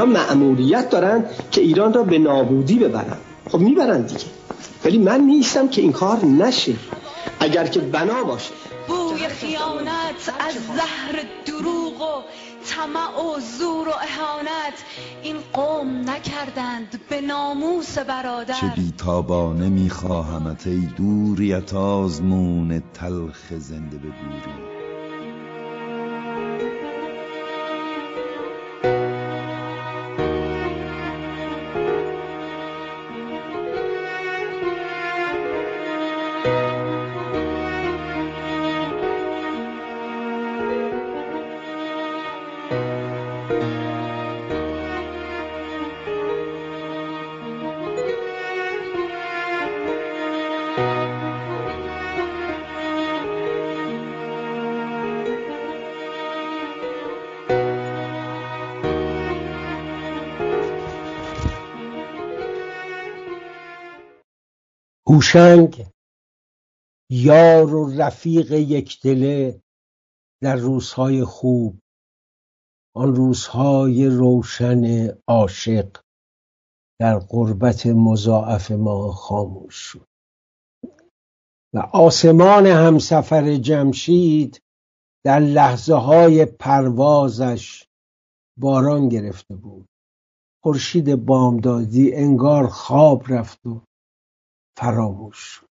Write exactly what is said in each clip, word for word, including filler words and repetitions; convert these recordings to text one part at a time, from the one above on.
اینا مأموریت دارن که ایران را به نابودی ببرن. خب میبرن دیگه، ولی من نیستم که این کار نشه اگر که بنا باشه. بوی خیانت از زهر دروغ و طمع و زور و اهانت این قوم نکردند به ناموس برادر. چه بیتابانه میخواهمت ای دوریت آزمون تلخ زنده به گوری. هوشنگ یار و رفیق یکدله در روزهای خوب، آن روزهای روشن عاشق در غربت مضاعف ما خاموش شد و آسمان همسفر جمشید در لحظه های پروازش باران گرفته بود. خورشید بامدادی انگار خواب رفت و فراموش شد.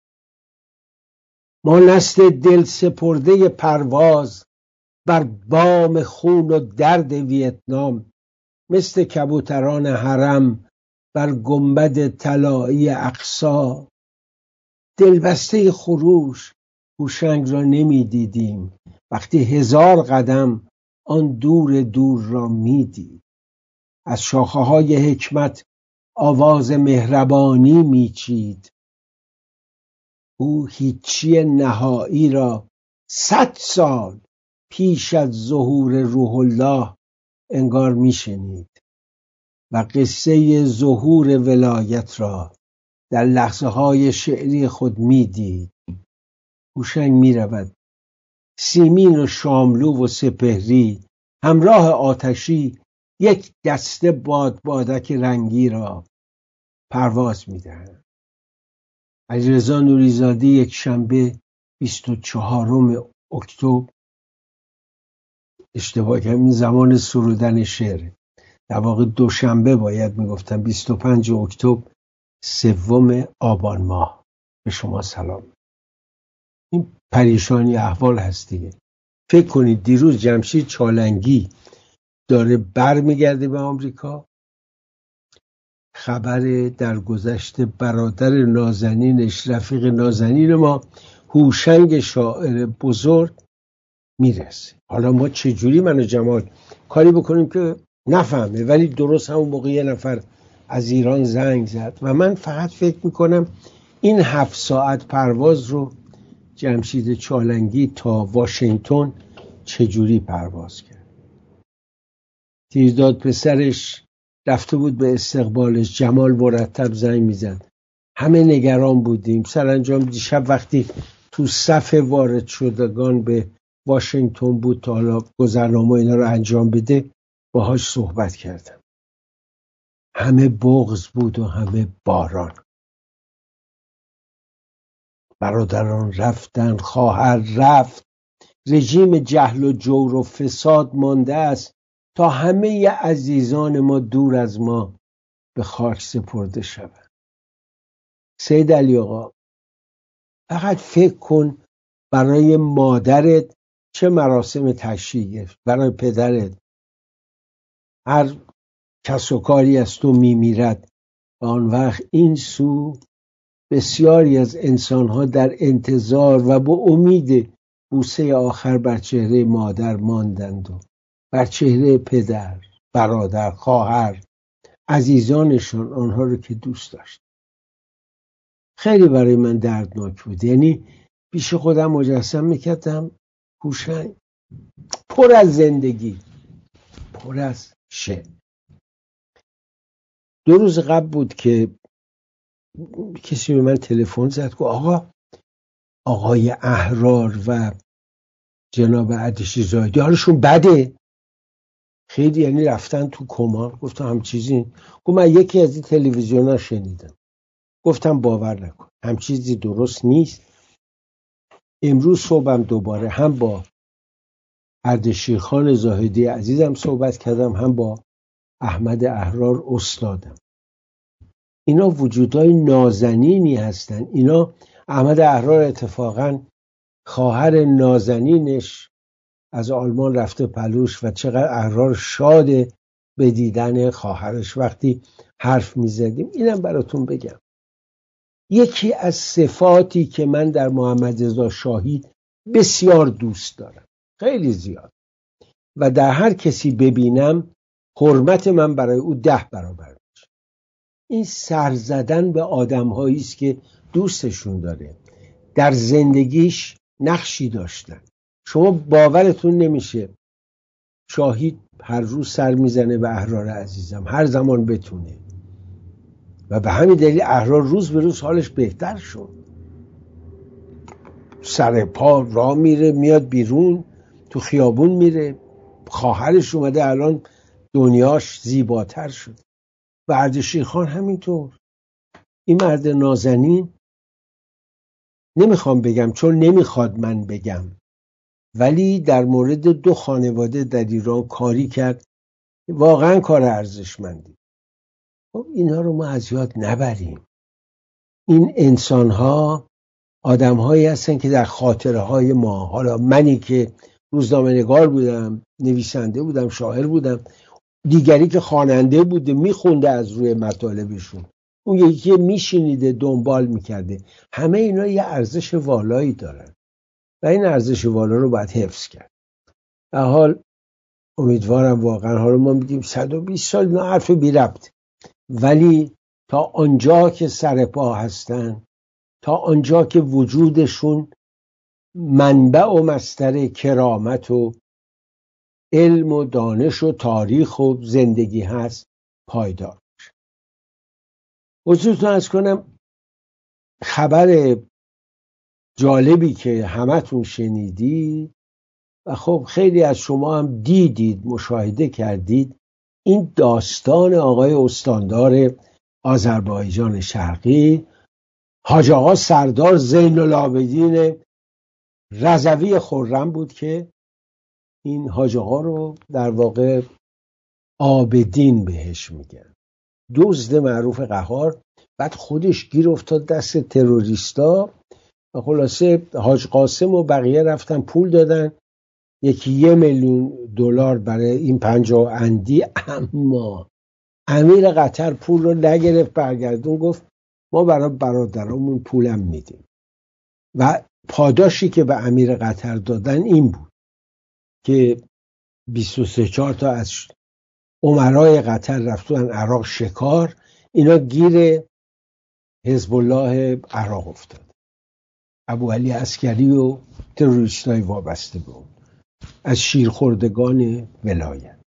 ما نسل دل سپرده پرواز بر بام خون و درد ویتنام، مثل کبوتران حرم بر گنبد طلایی اقصی، دلبسته خروش هوشنگ را نمی دیدیم وقتی هزار قدم آن دور دور را می دید. از شاخه های حکمت آواز مهربانی می چید. او هیچی نهایی را صد سال پیش از ظهور روح الله انگار می شنید و قصه ظهور ولایت را در لحظه های شعری خود می دید. هوشنگ می رود سیمین و شاملو و سپهری همراه آتشی یک دسته باد بادک رنگی را پرواز می دهند. علیرضا نوریزاده یک شنبه بیست و چهارم اکتبر، اشتباه کردم این زمان سرودن شعر، در واقع دوشنبه باید میگفتم، بیست و پنج اکتبر سوم آبان ماه. به شما سلام. این پریشانی احوال هست دیگه. فکر کنید دیروز جمشید چالنگی داره بر میگرده به آمریکا، خبر درگذشت برادر نازنینش، رفیق نازنین ما، هوشنگ شاعر بزرگ میرسه. حالا ما چجوری من و جمال کاری بکنیم که نفهمه؟ ولی درست همون موقع یه نفر از ایران زنگ زد و من فقط فکر میکنم این هفت ساعت پرواز رو جمشید چالنگی تا واشنگتن چجوری پرواز کرد. تیرداد پسرش رفته بود به استقبالش، جمال مرتب زنگ میزد، همه نگران بودیم. سرانجام دیشب وقتی تو صف وارد شدگان به واشنگتن بود تا حالا گذرنامه اینا رو انجام بده، باهاش صحبت کردم. همه بغض بود و همه باران. برادران رفتن، خواهر رفت، رژیم جهل و جور و فساد مانده است تا همه عزیزان ما دور از ما به خاک سپرده شوند. سید علی آقا، فقط فکر کن برای مادرت چه مراسم تشییع، برای پدرت هر کس و کاری از تو میمیرد و آن وقت این سو بسیاری از انسانها در انتظار و با امید بوسه آخر بر چهره مادر ماندند و بر چهره پدر، برادر، خواهر، عزیزانشان، آنها رو که دوست داشت. خیلی برای من دردناک بود. یعنی پیش خودم مجسم میکردم هوشنگ پر از زندگی، پر از شعر. دو روز قبل بود که کسی به من تلفن زد که آقا آقای احرار و جناب عدشی زاهدی حالشون بده. خیلی یعنی رفتن تو کما. گفتم هم چیزی؟ گفت من یکی از این تلویزیون‌ها شنیدم. گفتم باور نکن، هم چیزی درست نیست. امروز صبحم دوباره هم با اردشیرخان زاهدی عزیزم صحبت کردم، هم با احمد احرار استادم. اینا وجودهای نازنینی هستن. اینا احمد احرار اتفاقا خواهر نازنینش از آلمان رفته پلوش و چقدر احرار شاده به دیدن خواهرش وقتی حرف میزدیم. اینم براتون بگم، یکی از صفاتی که من در محمد رضا شاهی بسیار دوست دارم، خیلی زیاد، و در هر کسی ببینم حرمت من برای او ده برابر میشه، این سر زدن به آدم‌هایی است که دوستشون داره، در زندگیش نقشی داشتن. شما باورتون نمیشه شاهی هر روز سر میزنه به احرار عزیزم، هر زمان بتونه، و به همین دلیل احرار روز به روز حالش بهتر شد. سر پا راه میره، میاد بیرون تو خیابون میره، خواهرش اومده الان دنیاش زیباتر شد. و اردشیرخان همینطور. این مرد نازنین، نمیخوام بگم چون نمیخواد من بگم، ولی در مورد دو خانواده در ایران کاری کرد واقعا کار ارزشمندی. خب اینا رو ما از یاد نبریم. این انسان‌ها آدم‌هایی هستن که در خاطره های ما، حالا منی که روزنامه‌نگار بودم، نویسنده بودم، شاعر بودم، دیگری که خواننده بوده میخونده از روی مطالبشون، اون یکی که میشینیده دنبال میکرده، همه اینا یه ارزش والایی دارن و این ارزش والا رو باید حفظ کرد. در حال امیدوارم واقعا، حالا ما میگیم صد و بیست سال، نه حرف بی ربط، ولی تا آنجا که سر پا هستن، تا آنجا که وجودشون منبع و مصدر کرامت و علم و دانش و تاریخ و زندگی هست، پایدار باشه. حضورتون عرض کنم خبر جالبی که همتون شنیدید و خب خیلی از شما هم دیدید، مشاهده کردید، این داستان آقای استاندار آذربایجان شرقی حاج آقا سردار زین العابدین رضوی خرم بود که این حاج آقا رو در واقع عابدین بهش میگن، دزد معروف قهار. بعد خودش گیر افتاد دست تروریستا و خلاصه حاج قاسم و بقیه رفتن پول دادن، یکی یه میلیون دلار برای این پنجاه اندی، اما امیر قطر پول رو نگرفت، برگردون گفت ما برای برادرامون پولم میدیم. و پاداشی که به امیر قطر دادن این بود که بیست و سه چهار تا از امرای قطر رفتن عراق شکار، اینا گیر حزب الله عراق افتاد، ابو علی عسکری و تروریستای وابسته به اون از شیرخوردگان ولایت.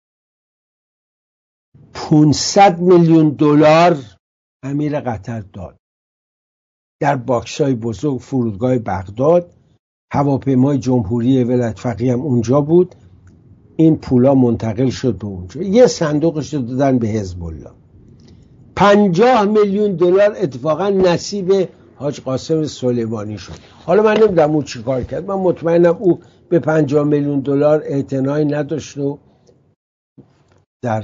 پانصد میلیون دلار امیر قطر داد در باکسای بزرگ فرودگاه بغداد، هواپیمای جمهوری ولایت فقیه هم اونجا بود. این پولا منتقل شد به اونجا، یه صندوقش رو دادن به حزب الله. پنجاه میلیون دلار اتفاقا نصیب حاج قاسم سلیمانی شد. حالا من نمیدونم او چی کار کرد، من مطمئنم او به پنجاه میلیون دلار اعتنایی نداشت و در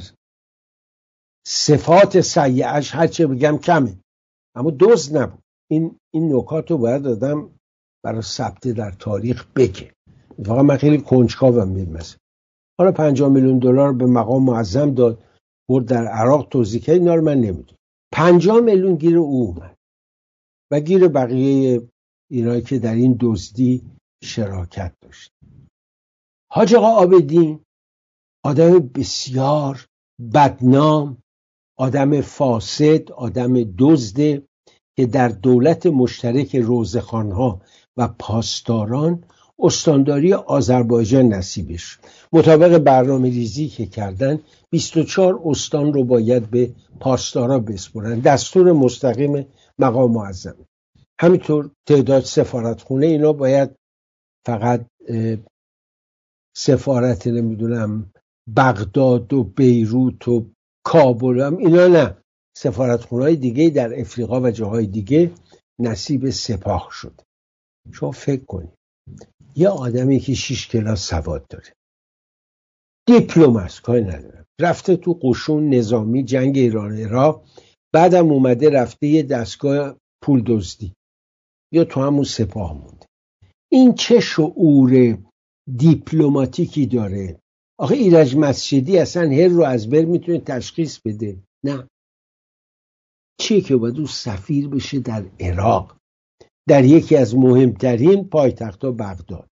صفات سیئه‌اش هرچه بگم کمه، اما دزد نبود. این این نکات رو باید آدم برای ثبت در تاریخ بگه. اتفاقا من خیلی کنجکاوم می‌بینم. حالا پنجاه میلیون دلار به مقام معظم داد، برد در عراق توزیع کرد، اینا رو من نمیدونم. پنجاه میلیون گیر او اومد و گیر بقیه اینایی که در این دزدی شراکت داشت. حاج آقا عابدین آدم بسیار بدنام، آدم فاسد، آدم دزده که در دولت مشترک روزخوان‌ها و پاسداران استانداری آذربایجان نصیبش. مطابق برنامه ریزی که کردن بیست و چهار استان رو باید به پاسدارا بسپرن، دستور مستقیم مقام معظم. همینطور تعداد سفارتخونه اینا باید فقط سفارت نمیدونم بغداد و بیروت و کابل هم اینا نه، سفارتخونه‌های دیگه در افریقا و جاهای دیگه نصیب سپاه شد. شما فکر کنید یه آدمی که شش کلاس سواد داره، دیپلم است، کاری نداره، رفته تو قشون نظامی جنگ ایران عراق، بعدم اومده رفته یه دستگاه پول دزدی یا تو همون سپاه مونده. این چه شعور دیپلماتیکی داره؟ آخه ایرج مسجدی اصلا هر رو از بر میتونه تشخیص بده؟ نه. چیه که باید اون سفیر بشه در عراق، در یکی از مهمترین پایتخت‌ها بغداد.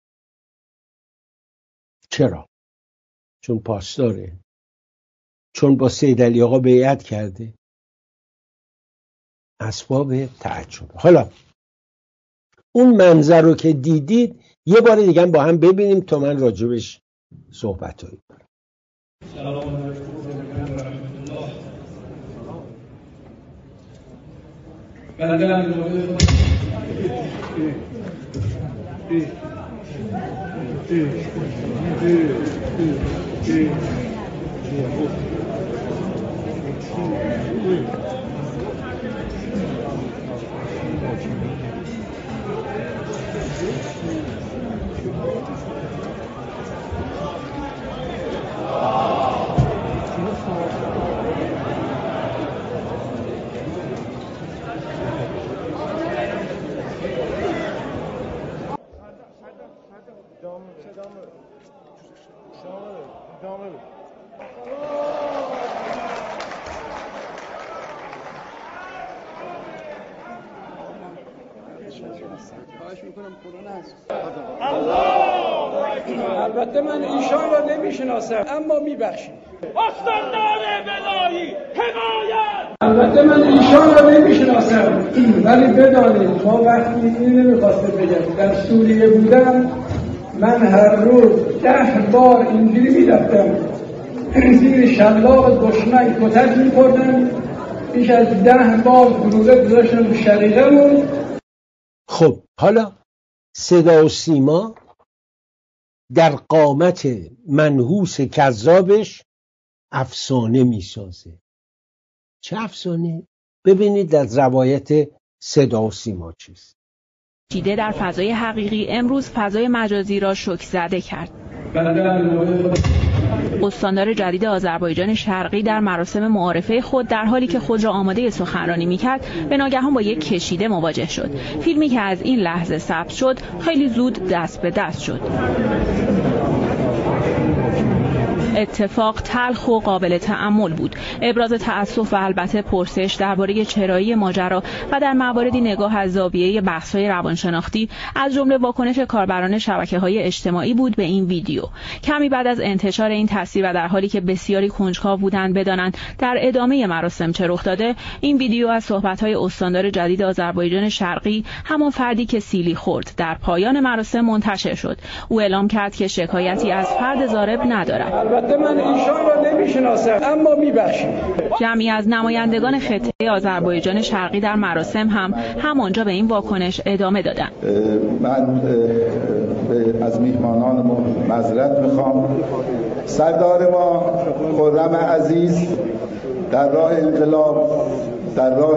چرا؟ چون پاسداره؟ چون با سید علی آقا بیعت کرده؟ اسباب تعجب. حالا اون منظر رو که دیدید یه بار دیگه با هم ببینیم تا من راجبش صحبت هایی کنم. سلام علیکم و رحمت الله. البته من ایشان را نمیشناسم اما میبخشم. استاندار بلایی حمایت. البته من ایشان را نمیشناسم ولی بدانید ما وقتی این نمیخواسته بگم در سوریه بودم من هر روز ده بار اینجوری میرفتم زیر شلاق دشمن کتک میخوردم، بیش از ده بار گلوله گذاشتم رو شقیقمون. خب حالا صدا و سیما در قامت منحوس کذابش افسانه میسازه. چه افسانه؟ ببینید از روایت صدا و سیما چیست. دیده در فضای حقیقی امروز فضای مجازی را شوک زده کرد. استاندار جدید آذربایجان شرقی در مراسم معارفه خود در حالی که خود را آماده سخنرانی می‌کرد به ناگهان با یک کشیده مواجه شد. فیلمی که از این لحظه ثبت شد خیلی زود دست به دست شد. اتفاق تلخ و قابل تأمل بود. ابراز تأسف و البته پرسش درباره چرایی ماجرا و در مواردی نگاه از زاویه بحث‌های روانشناختی از جمله واکنش کاربران شبکه‌های اجتماعی بود به این ویدیو. کمی بعد از انتشار این تصویر و در حالی که بسیاری کنجکاو بودند بدانند در ادامه مراسم چه رخ داده، این ویدیو از صحبت‌های استاندار جدید آذربایجان شرقی، همان فردی که سیلی خورد، در پایان مراسم منتشر شد. او اعلام کرد که شکایتی از فرد ضارب ندارد. البته من ایشان را نمیشناسم اما میبخشم. جمعی از نمایندگان خطه آذربایجان شرقی در مراسم هم همانجا به این واکنش ادامه دادند. من از میهمانان معذرت میخوام. سردار ما خرم عزیز در راه انقلاب، در راه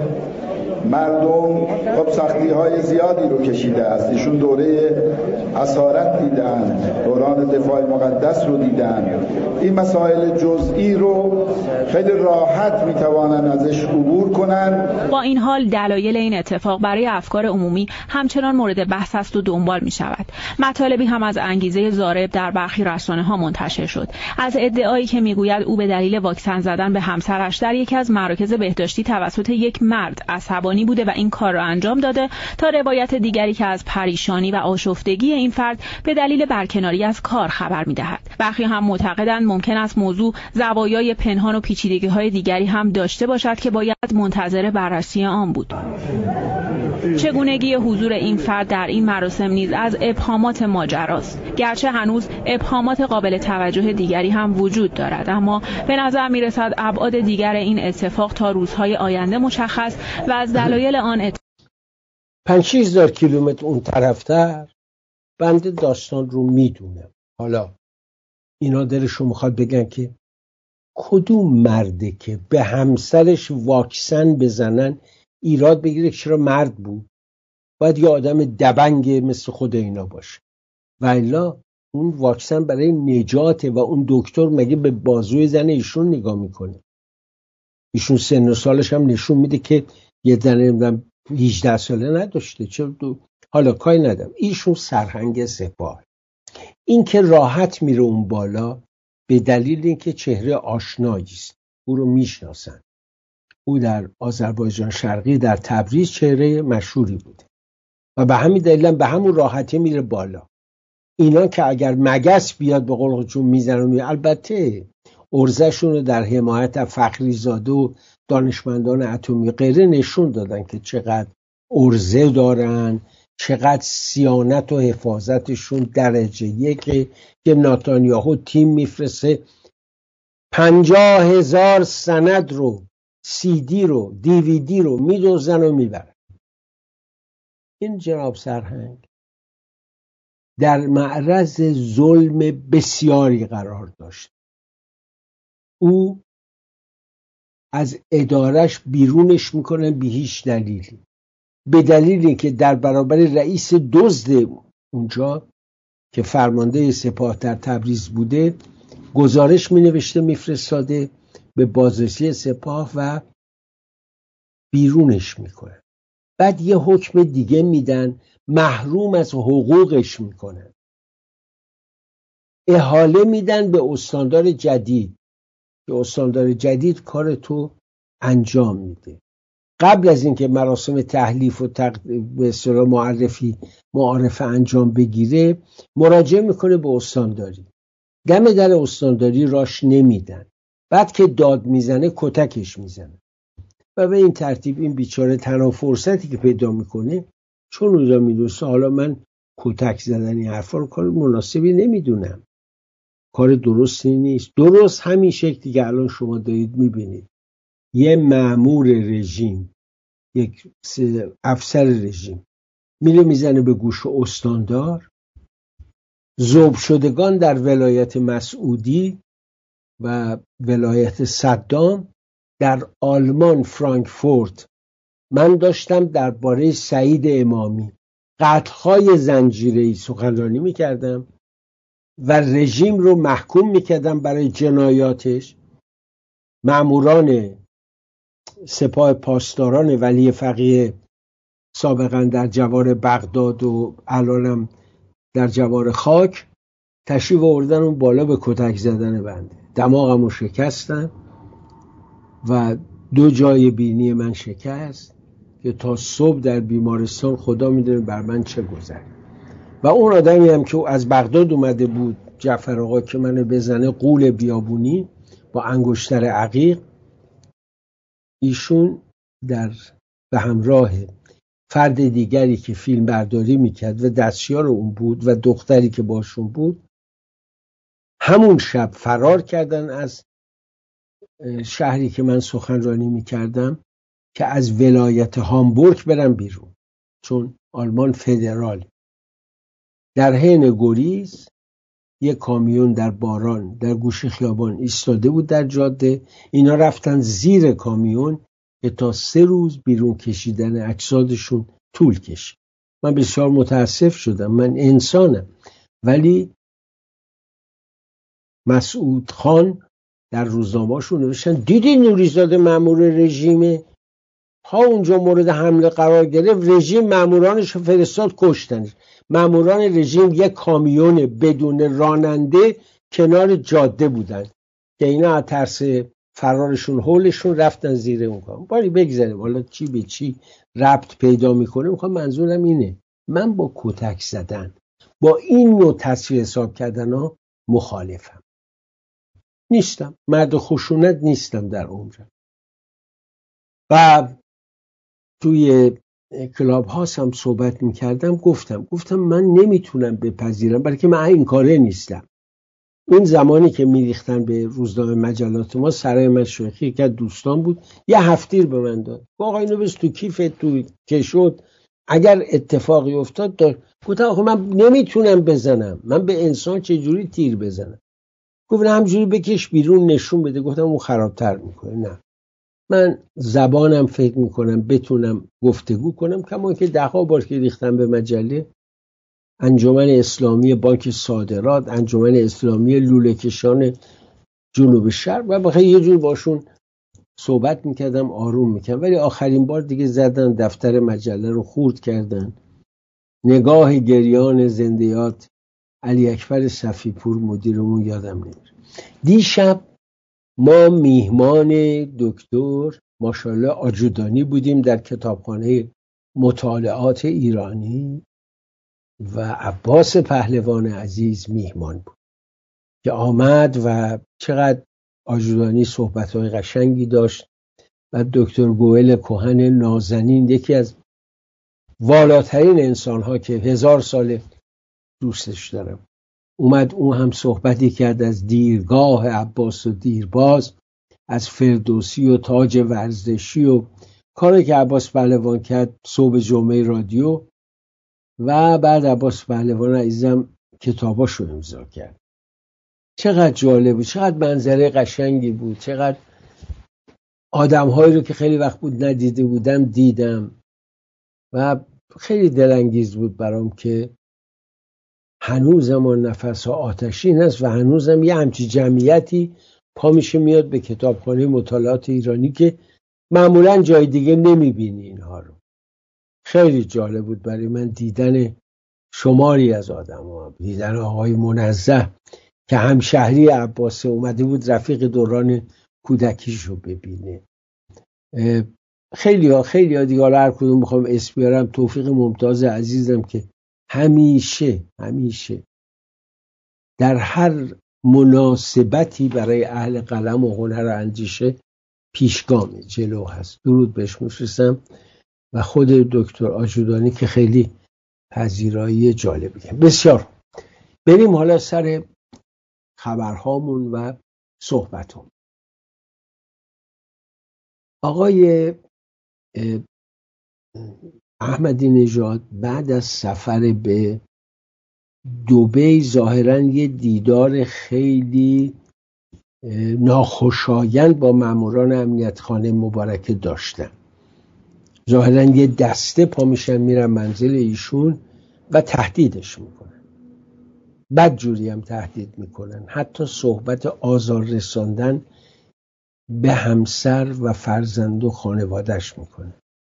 مردم خب سختی های زیادی رو کشیده است. ایشون دوره اسارت دیدن، دوران دفاع مقدس رو دیدن. این مسائل جزئی رو خیلی راحت میتوانن ازش عبور کنن. با این حال دلایل این اتفاق برای افکار عمومی همچنان مورد بحث است و دنبال می شود. مطالبی هم از انگیزه ضارب در برخی رسانه ها منتشر شد. از ادعایی که میگوید او به دلیل واکسن زدن به همسرش در یکی از مراکز بهداشتی توسط یک مرد عصبانی بوده و این کار را انجام داده، تا روایت دیگری که از پریشانی و آشفتگی این فرد به دلیل برکناری از کار خبر می‌دهد. برخی هم معتقدند ممکن است موضوع زوایای پنهان و پیچیدگی‌های دیگری هم داشته باشد که باید منتظر بررسی آن بود. چگونگی حضور این فرد در این مراسم نیز از ابهامات ماجراست. گرچه هنوز ابهامات قابل توجه دیگری هم وجود دارد، اما به نظر می‌رسد ابعاد دیگر این اتفاق تا روزهای آینده مشخص و از دلایل آن ات... پنج شش هزار کیلومتر اون طرف‌تر بنده داستان رو میدونم. حالا اینا دلشون میخواد بگن که کدوم مرده که به همسرش واکسن بزنن ایراد بگیره که چرا مرد بود، باید یه آدم دبنگ مثل خود اینا باشه. و الا اون واکسن برای نجاته و اون دکتر مگه به بازوی زن ایشون نگاه میکنه؟ ایشون سن و سالش هم نشون میده که یه زن هجده ساله نداشته. چرا دو... حالا کاری ندارم، ایشون سرهنگ سپاه. این که راحت میره اون بالا به دلیل اینکه چهره آشنایی است، او رو میشناسن. او در آذربایجان شرقی در تبریز چهره مشهوری بوده و به همین دلیل به همون راحتی میره بالا. اینا که اگر مگس بیاد به قول خودشون میزنن، البته ارزشون رو در حمایت از فخریزاده و دانشمندان اتمی غیره نشون دادن که چقدر ارزه دارن، چقدر صیانت و حفاظتشون درجه یک. که نتانیاهو تیم میفرسته پنجاه هزار سند رو، سی دی رو، دیویدی رو میدوزن و میبرن. این جناب سرهنگ در معرض ظلم بسیاری قرار داشت. او از ادارش بیرونش میکنن به هیچ دلیلی، به دلیلی که در برابر رئیس دزد اونجا که فرمانده سپاه در تبریز بوده گزارش مینوشته میفرستاده به بازرسی سپاه و بیرونش میکنن. بعد یه حکم دیگه میدن، محروم از حقوقش میکنن، احاله میدن به استاندار جدید که استاندار جدید کار تو انجام میده. قبل از اینکه مراسم تحلیف و تق... به اصطلاح معرفی معارفه انجام بگیره مراجعه میکنه به استانداری. دم در استانداری راش نمیدن. بعد که داد میزنه کتکش میزنه و به این ترتیب این بیچاره تنها فرصتی که پیدا میکنه، چون اونجا میدونسته حالا من کتک زدن این حرفا رو کار مناسبی نمیدونم، کار درستی نیست. درست همین شکلی که الان شما دارید میبینید یه مأمور رژیم، یک افسر رژیم میره میزنه به گوش استاندار. ذوب شدگان در ولایت مسعودی و ولایت صدام در آلمان فرانکفورت، من داشتم درباره سعید امامی قتل‌های زنجیره‌ای سخنرانی میکردم و رژیم رو محکوم میکردم برای جنایاتش. مأموران سپاه پاسداران ولی فقیه سابقا در جوار بغداد و الانم در جوار خاک تشریف آوردن اون بالا به کتک زدن بنده. دماغمو شکستن و دو جای بینی من شکست که تا صبح در بیمارستان خدا میدونه بر من چه گذشت. و اون آدمی هم که از بغداد اومده بود، جعفر آقا، که منو بزنه، غول بیابونی با انگشتر عقیق، ایشون در به همراه فرد دیگری که فیلم برداری میکرد و دستیار اون بود و دختری که باشون بود، همون شب فرار کردن از شهری که من سخنرانی میکردم که از ولایت هامبورگ برن بیرون، چون آلمان فدرال. در حین گریز یک کامیون در باران در گوشه خیابان ایستاده بود در جاده. اینا رفتن زیر کامیون که تا سه روز بیرون کشیدن اجسادشون طول کشید. من بسیار متاسف شدم، من انسانم. ولی مسعود خان در روزنامه‌شون نوشتن دیدی نوریزاده مأمور رژیمه، ها اونجا مورد حمله قرار گرفت، رژیم مأمورانش فرستاد کشتنش. مأموران رژیم یک کامیون بدون راننده کنار جاده بودن که اینا از ترس فرارشون حولشون رفتن زیر اون کامیون. باری بگذاریم حالا چی به چی ربط پیدا میکنه. میخوام منظورم اینه، من با کتک زدن، با این نوع تصفیه حساب کردن ها مخالفم. نیستم مرد خشونت، نیستم در عمرم. و توی کلاب هاست هم صحبت میکردم، گفتم گفتم من نمیتونم بپذیرم، بلکه من این کاره نیستم. اون زمانی که میریختن به روزنامه مجلات ما، سرای مشایخی که دوستان بود یه هفتیر به من داد، آقا اینو بس تو کیفت، تو کشود، اگر اتفاقی افتاد دار. گفتم آخه من نمیتونم بزنم، من به انسان چجوری تیر بزنم؟ گفت همجوری بکش بیرون نشون بده. گفتم اون خرابتر میکنه. نه، من زبانم فکر میکنم بتونم گفتگو کنم، کما که ده ها بار که ریختم به مجله، انجمن اسلامی بانک صادرات، انجمن اسلامی لوله کشان جنوب شرق، و بخیر یه جور باشون صحبت میکردم، آروم میکردم. ولی آخرین بار دیگه زدن دفتر مجله رو خورد کردن. نگاه گریان زندیات علی اکبر صفیپور مدیرمون یادم نمیره. دیشب ما میهمان دکتر ماشاءالله آجودانی بودیم در کتابخانه مطالعات ایرانی و عباس پهلوان عزیز میهمان بود که آمد و چقدر آجودانی صحبت‌های قشنگی داشت و دکتر گوئل کهن نازنین، یکی از والاترین انسان‌ها که هزار سال دوستش دارم، اومد اون هم صحبتی کرد از دیرگاه عباس و دیرباز، از فردوسی و تاج ورزشی و کاری که عباس پهلوان کرد صبح جمعه رادیو، و بعد عباس پهلوان عزیزم کتاباشو امضا کرد. چقدر جالب بود، چقدر منظره قشنگی بود، چقدر آدم‌هایی رو که خیلی وقت بود ندیده بودم دیدم و خیلی دلانگیز بود برام که هنوزم اون نفس ها آتشین هست و هنوزم یه همچی جمعیتی پا میشه میاد به کتابخانه مطالعات ایرانی که معمولا جای دیگه نمیبینی اینها رو. خیلی جالب بود برای من دیدن شماری از آدم ها، دیدن آقای منزه که همشهری عباسه، اومده بود رفیق دوران کودکیش رو ببینه. خیلی ها خیلی ها دیگه، هر کدوم میخوام اسم بیارم، توفیق ممتاز عزیزم که همیشه همیشه در هر مناسبتی برای اهل قلم و هنر و اندیشه پیشگامه، جلو هست. درود بهش میفرستم و خود دکتر آجودانی که خیلی پذیرایی جالبی کرد. بسیار. بریم حالا سر خبرهامون و صحبتون. آقای احمدی نژاد بعد از سفر به دبی ظاهراً یه دیدار خیلی ناخوشایند با ماموران امنیت خانه مبارکه داشتن. ظاهراً یه دسته پا میشن میرن منزل ایشون و تهدیدش میکنن، بدجوری هم تهدید میکنن، حتی صحبت آزار رساندن به همسر و فرزند و خانوادهش میکنه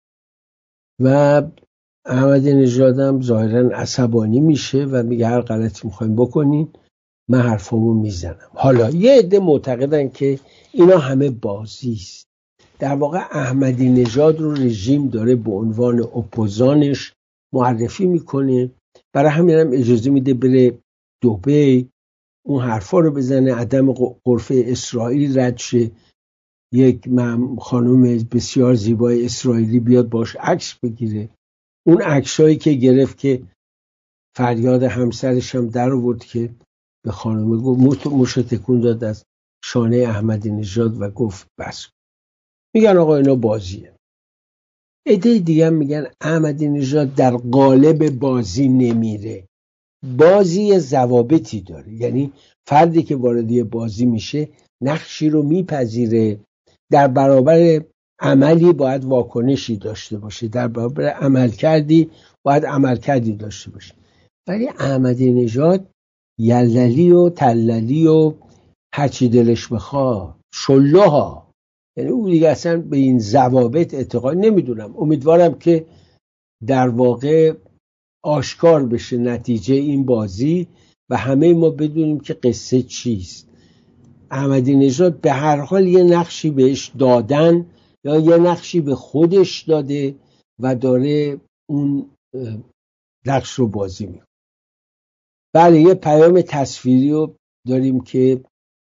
و احمدی نژاد هم ظاهراً عصبانی میشه و میگه هر غلطی میخوایم بکنین من حرفمو میزنم. حالا یه عده معتقدن که اینا همه بازی است. در واقع احمدی نژاد رو رژیم داره به عنوان اپوزانش معرفی میکنه، برای همین هم اجازه میده بره دبی اون حرفا رو بزنه، عدم غرفه اسرائیل رد شه، یک خانم بسیار زیبای اسرائیلی بیاد باش عکس بگیره. اون عکسایی که گرفت که فریاد همسرش هم در آورد که به خانم گفت، موشو تکون داد از شانه احمدی نژاد و گفت بس. میگن آقا اینا بازیه. عده دیگه میگن احمدی نژاد در قالب بازی نمیره، بازی ضوابطی داره، یعنی فردی که وارد بازی میشه نقشی رو میپذیره، در برابر عملی باید واکنشی داشته باشه، در برابر عمل کردی باید عمل کردی داشته باشه. ولی احمدی نژاد یللی و تللی و هرچی دلش بخواد شله ها، یعنی اون دیگه اصلا به این ضوابط اعتقاد نمیدونم. امیدوارم که در واقع آشکار بشه نتیجه این بازی و همه ما بدونیم که قصه چیست. احمدی نژاد به هر حال یه نقشی بهش دادن یا یه نقشی به خودش داده و داره اون نقش رو بازی میکنه. بله، یه پیام تصویری رو داریم که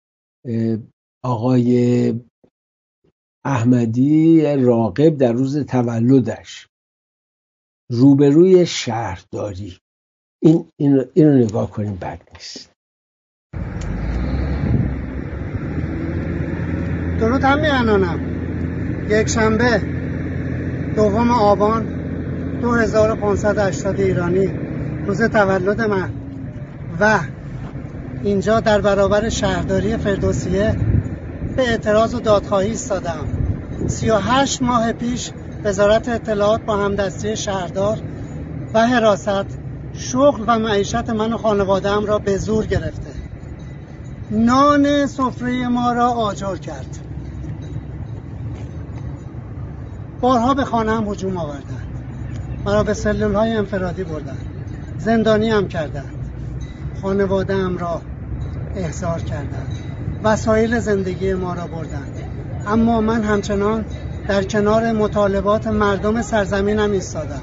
آقای احمدی راغب در روز تولدش روبروی شهرداری، این این اینو نگاه کنیم، بد نیست. درود هم میانانم. یک شنبه دوم آبان دو هزار و پانصد و هشتاد ایرانی، روز تولد من و اینجا در برابر شهرداری فردوسیه به اعتراض و دادخواهی ایستادم. سی و هشت ماه پیش وزارت اطلاعات با همدستی شهردار و حراست شغل و معیشت من و خانواده‌ام را به زور گرفته. نان سفره ما را آجر کرد. بارها به خانه‌ام هجوم آوردند. مرا به سلول‌های انفرادی بردند. زندانی هم کردند. خانواده‌ام را احضار کردند. وسایل زندگی ما را بردند. اما من همچنان در کنار مطالبات مردم سرزمینم ایستادم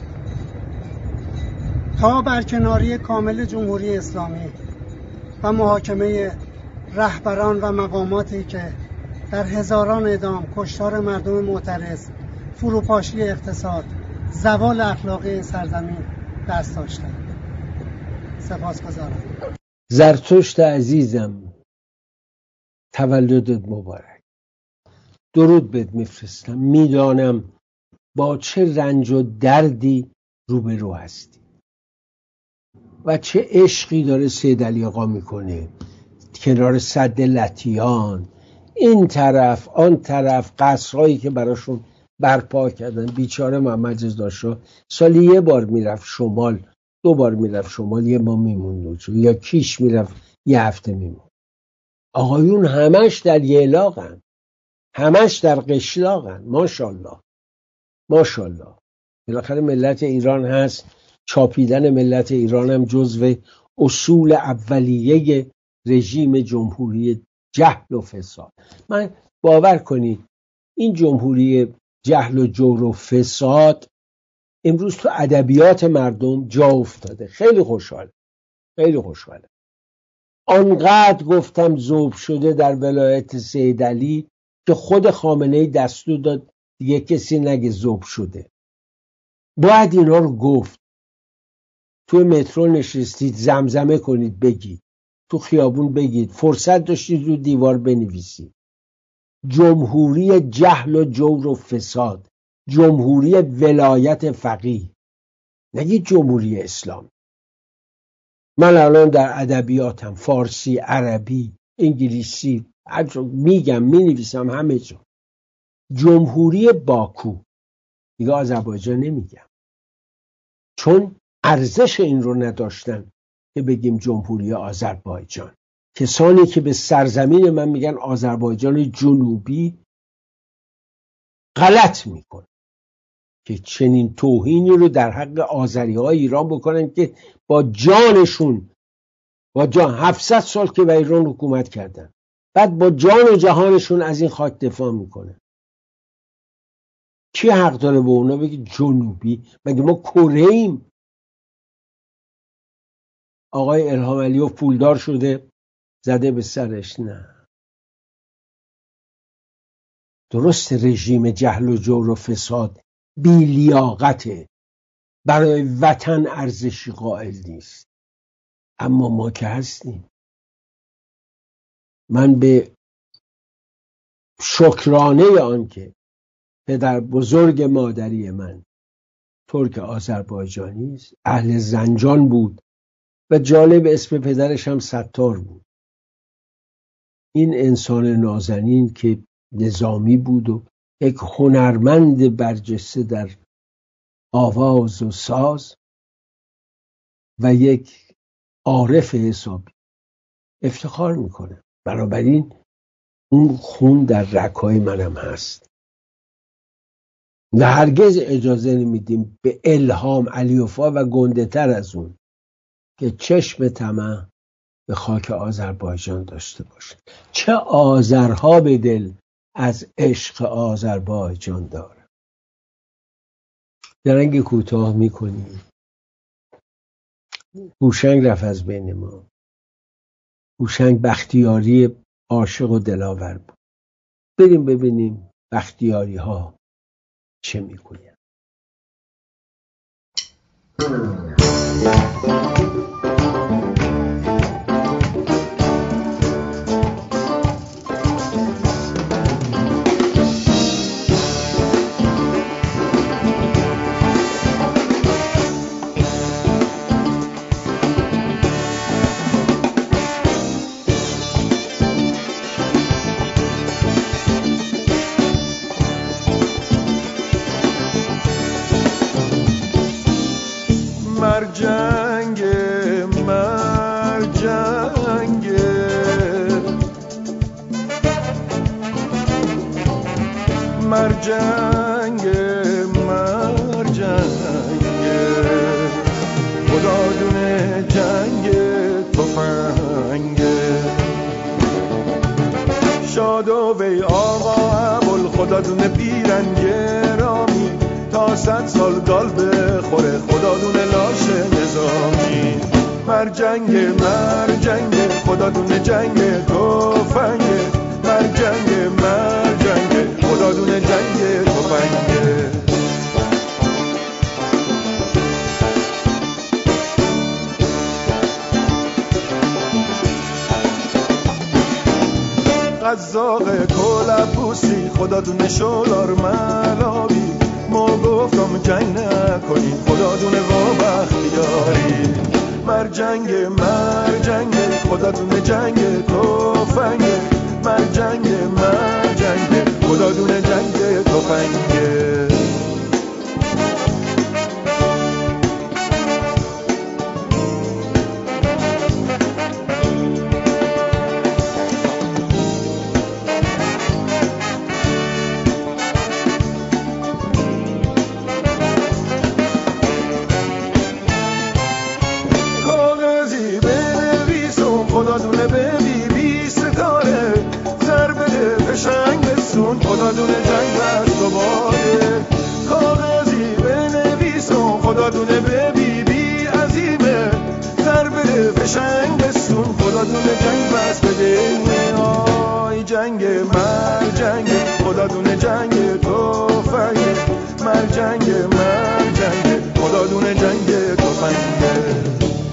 تا برکناری کامل جمهوری اسلامی و محاکمه رهبران و مقاماتی که در هزاران اعدام، کشتار مردم معترض، فروپاشی اقتصاد، زوال اخلاقی این سرزمین دست داشتند. سپاسگزارم. زرتشت عزیزم، تولدت مبارک. درود بهت میفرستم. میدانم با چه رنج و دردی روبرو هستی و چه عشقی داره سید علی آقا میکنه کنار سد لطیان، این طرف آن طرف، قصرهایی که براشون برپا کردن. بیچاره محمد رضا شاه سالی یه بار میرفت شمال، دو بار میرفت شمال، یه ما میموند، یا کیش میرفت یه هفته میموند. آقایون همش در یلاقن، همش در قشلاقن. ماشاءالله ماشاءالله. بالاخره ملت ایران هست. چاپیدن ملت ایران هم جزو اصول اولیه رژیم جمهوری جهل و فساد. من باور کنید این جمهوری جهل و جور و فساد امروز تو ادبیات مردم جا افتاده. خیلی خوشحال خیلی خوشحاله. آنقدر گفتم ذوب شده در ولایت سید علی که خود خامنه‌ای دستور داد دیگه کسی نگه ذوب شده. باید اینا رو گفت. تو مترو نشستید زمزمه کنید، بگید، تو خیابون بگید، فرصت داشتید رو دیوار بنویسید. جمهوری جهل و جور و فساد، جمهوری ولایت فقیه، نگید جمهوری اسلام. من الان در ادبیاتم فارسی، عربی، انگلیسی میگم، مینویسم همه جا. جمهوری باکو، دیگه آذربایجان نمیگم، چون ارزش این رو نداشتن که بگیم جمهوری آذربایجان. کسانی که به سرزمین من میگن آذربایجان جنوبی غلط میکنن که چنین توهینی رو در حق آذری‌های ایران بکنن که با جانشون، با جان هفتصد سال که به ایران حکومت کردن، بعد با جان و جهانشون از این خاک دفاع میکنن. کی حق داره به اونا بگه جنوبی؟ مگه ما کره ایم؟ آقای الهام علیوف پولدار شده زده به سرش؟ نه. درست رژیم جهل و جور و فساد بی لیاقته، برای وطن ارزشی قائل نیست، اما ما که هستیم. من به شکرانه آن که پدر بزرگ مادری من ترک آذربایجانی است، اهل زنجان بود و جالب اسم پدرش هم ستار بود. این انسان نازنین که نظامی بود و یک هنرمند برجسته در آواز و ساز و یک عارف حسابی، افتخار میکنه. بنابراین اون خون در رگ‌های منم هست و هرگز اجازه نمیدیم به الهام علیوفا و گنده تر از اون که چشم طمع به خاک آذربایجان داشته باشه. چه آذرها به دل از عشق آذربایجان داره. درنگ کوتاه میکنیم. هوشنگ رفت از بین ما. هوشنگ بختیاری عاشق و دلاور بود. بریم ببینیم بختیاری ها چه میگوید. مرجنگ مرجنگ خدا دونه جنگ تفنگ شاد و وی آقا ابوالخدا دونه پیرنگ رامی تا صد سال گال بخوره خدا دونه لاش نظامی مرجنگ مرجنگ خدا دونه جنگ تفنگ مرجنگ مرجنگ خدا دونه جنگ تفنگ قزاق کلبوسی خدا دونه شلار ملابی ما گفتم جنگ نکنی خدا دونه وابختی داری مرجنگ مرجنگ خدا دونه جنگ تفنگ مرجنگ مرجنگ خدا دونه جنگ تفنگ خدا دونه به بی بی ستاره سر بده فشنگ بسون خدا دونه جنگ بس دوباره کاغذی بنویسون خدا دونه به بی بی عظیمه سر بده فشنگ بسون خدا دونه جنگ بس بده آی جنگ مرجنگ خدا دونه جنگ تفنگ مرجنگ مرجنگ خدا دونه جنگ تفنگ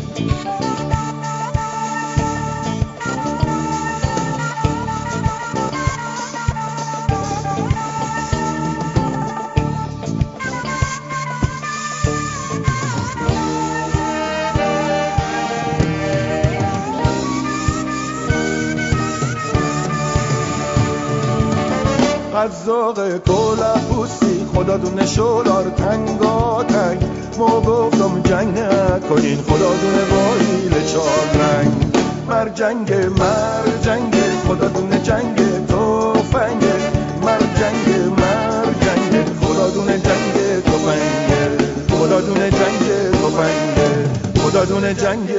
قزاق کلبوسی خدا دونه شلار تنگا تنگ ما گفتم جنگ نکنین خدا دونه وایل چار رنگ مرجنگ مرجنگ خدا دونه جنگ تفنگ مرجنگ مرجنگ خدا دونه جنگ تفنگ خدا دونه جنگ تفنگ خدا دونه جنگ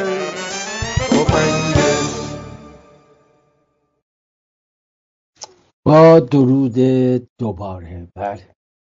تفنگ. با درود دوباره. بله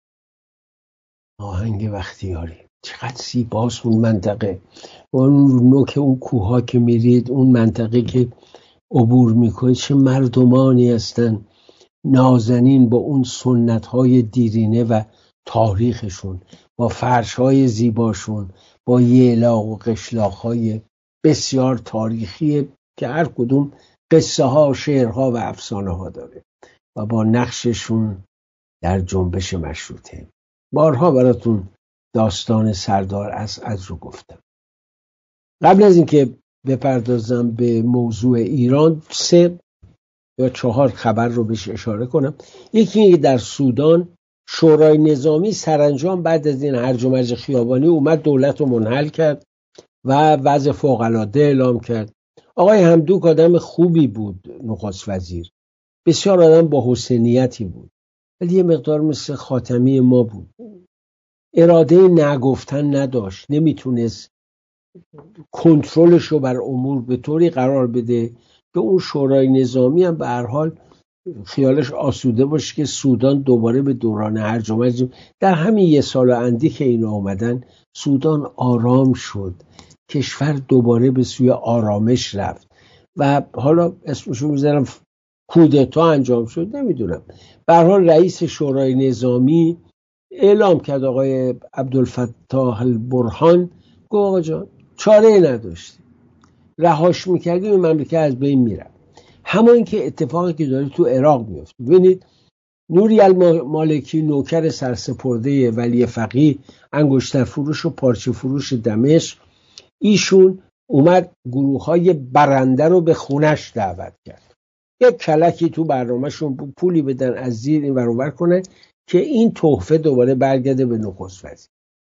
آهنگ بختیاری چقدر زیباست اون منطقه، اون نوک اون کوها که میرید، اون منطقه که عبور میکنید، چه مردمانی هستن نازنین با اون سنت های دیرینه و تاریخشون، با فرش های زیباشون، با ییلاق و قشلاق های بسیار تاریخی که هر کدوم قصه ها، شعرها و افسانه ها داره و با نقششون در جنبش مشروطه. بارها براتون داستان سردار اسعد رو گفتم. قبل از اینکه بپردازم به موضوع ایران، سه یا چهار خبر رو بهش اشاره کنم. یکی اینکه در سودان شورای نظامی سرانجام بعد از این هرج و مرج خیابانی اومد دولت رو منحل کرد و وضع فوق‌العاده اعلام کرد. آقای حمدوک آدم خوبی بود، نخست وزیر، بسیار آدم با حسنیتی بود، ولی یه مقدار مثل خاتمی ما بود، اراده نگفتن نداشت، نمیتونست کنترلش رو بر امور به طوری قرار بده که اون شورای نظامی هم به هر حال خیالش آسوده باشه که سودان دوباره به دوران هرج و مرج. در همین یه سال اندی که اینا اومدن سودان آرام شد، کشور دوباره به سوی آرامش رفت و حالا اسمشو میذارم کودتا انجام شد، نمیدونم. به هر حال رئیس شورای نظامی اعلام کرد، آقای عبدالفتاح البرهان، گفت آقا جان چاره نداشتی، رهاش میکردیم این مملکت از بین میرم. همون که اتفاقی که داره تو عراق میفته. ببینید نوری المالکی نوکر سرسپرده ولی فقیه انگشتر فروش و پارچه فروش دمشق، ایشون اومد گروه های برنده رو به خونش دعوت کرد، یک کلکی تو برنامهشون پولی بدن از زیر این ور اونور کنه که این تحفه دوباره برگرده به نخست وزیر.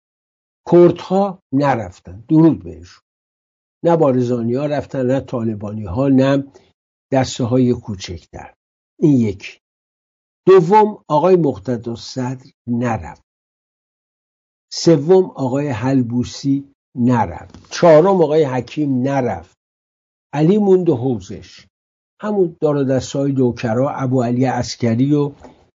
کردها نرفتن، درود بهشون، نه بارزانی ها رفتن، نه طالبانی ها، نه دسته های کوچکتر. این یکی. دوم آقای مقتدی صدر نرفت. سوم آقای حلبوسی نرفت. چهارم آقای حکیم نرفت. علی موند و حوزش، همون دار و دستای نوکرا، ابو علی عسکری و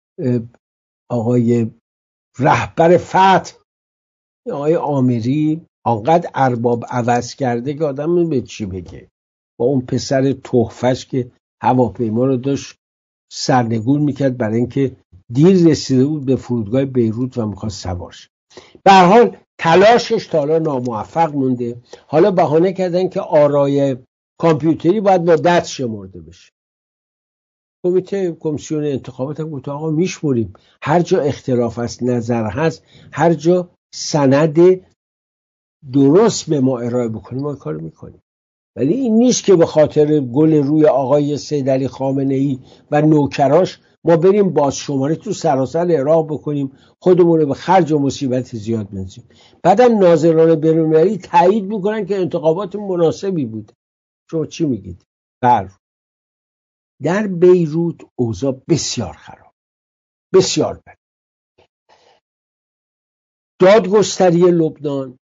آقای رهبر فتح آقای آمری. آنقدر ارباب عوض کرده که آدم به چی بگه. با اون پسر تحفش که هواپیما رو داشت سرنگون میکرد برای اینکه دیر رسیده بود به فرودگاه بیروت و میخواست سوار شه. به هر حال تلاشش تا حالا ناموفق مونده. حالا بهانه کردن که آرای کامپیوتری باید با دست شمرده بشه. کمیته کمیسیون انتخابات هم گفت آقا میشمریم، هر جا اختلاف از نظر هست، هر جا سند درست به ما ارائه بکنیم ما کار میکنیم. ولی این نیست که به خاطر گل روی آقای سید علی خامنه ای و نوکراش ما بریم بازشماری تو سراسر عراق بکنیم، خودمون رو به خرج و مصیبت زیاد بندازیم. بعدم ناظران بین‌المللی تایید میکنن که انتخابات مناسبی بود. شما چی میگید؟ بر در بیروت اوضاع بسیار خراب، بسیار بد. دادگستری لبنان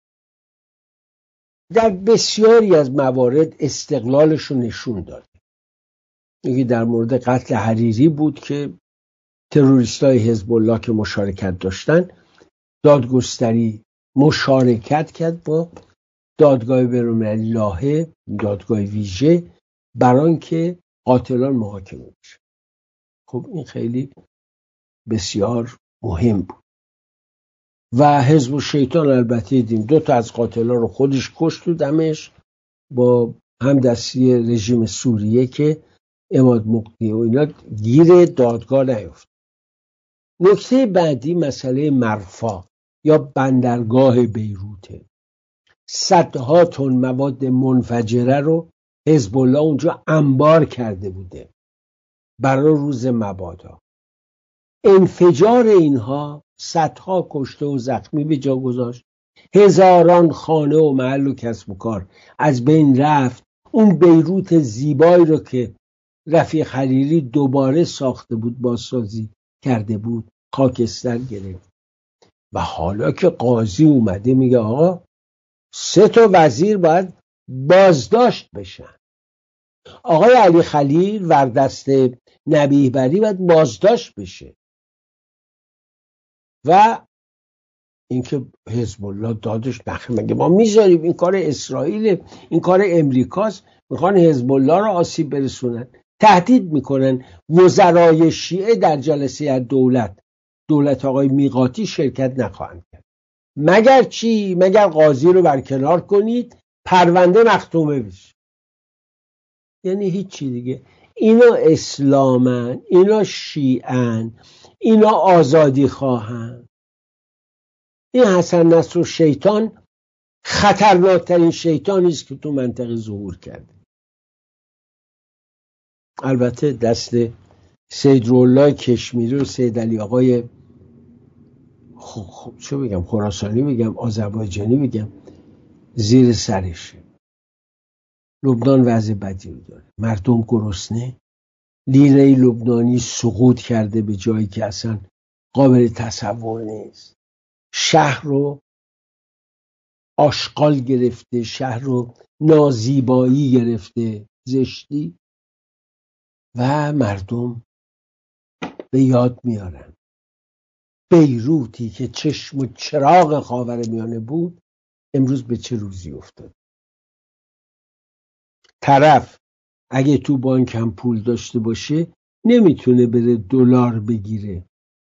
در بسیاری از موارد استقلالش رو نشون داد. یکی در مورد قتل حریری بود که تروریستای حزب الله که مشارکت داشتن، دادگستری مشارکت کرد با دادگاه بین‌المللی لاهه، دادگاه ویژه، برای اینکه قاتلان محاکمه بشن. خب این خیلی بسیار مهم بود. و حزب الشیطان البته دیدیم دو تا از قاتلان رو خودش کشت تو دمشق با همدستی رژیم سوریه که عماد مقنی و اینا گیر دادگاه نیفت. نکته بعدی مسئله مرفا یا بندرگاه بیروته. صدها تن مواد منفجره رو حزب الله اونجا انبار کرده بوده برای روز مبادا. انفجار اینها صدها کشته و زخمی به جا گذاشت، هزاران خانه و محل و کسب و کار از بین رفت. اون بیروت زیبایی رو که رفیق خلیلی دوباره ساخته بود، بازسازی کرده بود، خاکستر گرفت. و حالا که قاضی اومده میگه آقا سه تا وزیر باید بازداشت بشن. آقای علی خلیل وردست نبیه بری باید بازداشت بشه. و اینکه حزب الله دادش نخه، مگه ما میذاریم؟ این کار اسرائیل، این کار امریکاست. میخوان حزب الله رو آسیب برسونن، تهدید میکنن وزرای شیعه در جلسه از دولت دولت آقای میقاتی شرکت نخواهند کرد مگر چی؟ مگر قاضی رو برکنار کنید پرونده مختومه بشه. یعنی هیچی دیگه. اینا اسلامن، اینا شیعن، اینا آزادی خواهن. این حسن نصر شیطان خطرناکترین شیطانی است که تو منطقه ظهور کرده. البته دست سید رولای کشمیری و سید علی آقای خب خب چه بگم، خراسانی بگم، آذربایجانی بگم، زیر سرشه. لبنان وضع بدی رو داره، مردم گرسنه، لیره لبنانی سقوط کرده به جایی که اصلا قابل تصور نیست. شهر رو آشغال گرفته، شهر رو نازیبایی گرفته، زشتی. و مردم به یاد میارن بیروتی که چشم و چراغ خاورمیانه بود امروز به چه روزی افتاد. طرف اگه تو بانک هم پول داشته باشه نمیتونه بره دلار بگیره.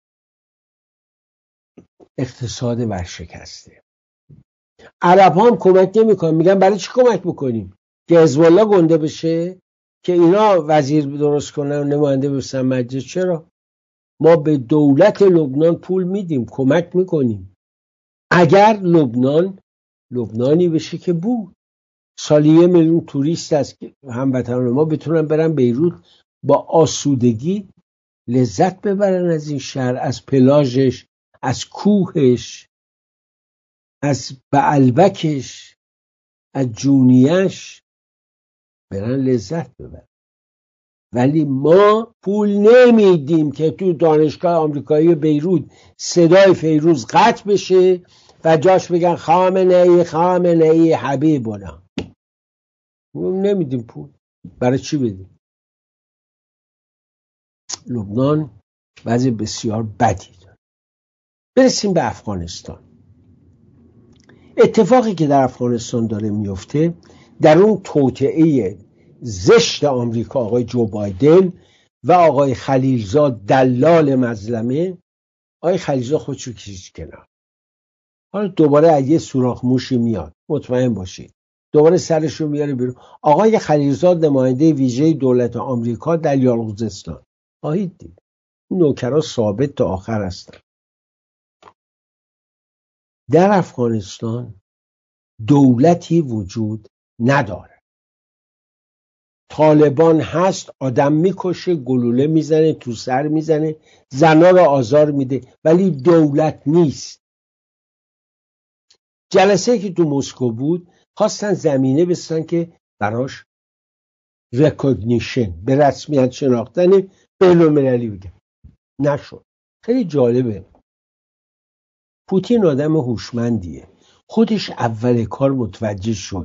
اقتصاد ورشکسته. عرب هم کمک نمیکنن، میگن برای چی کمک بکنیم؟ که حزب الله گنده بشه، که اینا وزیر درست کنن و نماینده بشن مجلس. چرا؟ ما به دولت لبنان پول میدیم، کمک میکنیم. اگر لبنان لبنانی بشه که بود، سالی یه میلیون توریست است که هموطنان ما بتونن برن بیروت با آسودگی لذت ببرن از این شهر، از پلاژش، از کوهش، از بعلبکش، از جونیش، برن لذت ببرن. ولی ما پول نمیدیم که تو دانشگاه آمریکایی بیروت صدای فیروز قطع بشه و جاش بگن خامنه ای خامنه ای حبیبنا. نمیدیم پول. برای چی بدیم؟ لبنان وضع بسیار بدی داره. برسیم به افغانستان. اتفاقی که در افغانستان داره میفته، در اون توطئه زشت آمریکا آقای جو بایدن و آقای خلیلزاد دلال مظلمه، آقای خلیلزاد خودشو کشید کنار. حالا دوباره از یه سوراخ موشی میاد، مطمئن باشید دوباره سرشو میاره بیرون. آقای خلیلزاد نماینده ویژه دولت آمریکا در یالغوزستان، خواهید دید نوکرها ثابت تا آخر هستن. در افغانستان دولتی وجود نداره. طالبان هست، آدم میکشه، گلوله میزنه، تو سر میزنه، زنا رو آزار میده، ولی دولت نیست. جلسه که تو مسکو بود خواستن زمینه بستن که براش ریکگنیشن، به رسمیت شناختن بین‌المللی بده. نشد. خیلی جالبه. پوتین آدم هوشمندیه. خودش اول کار متوجه شد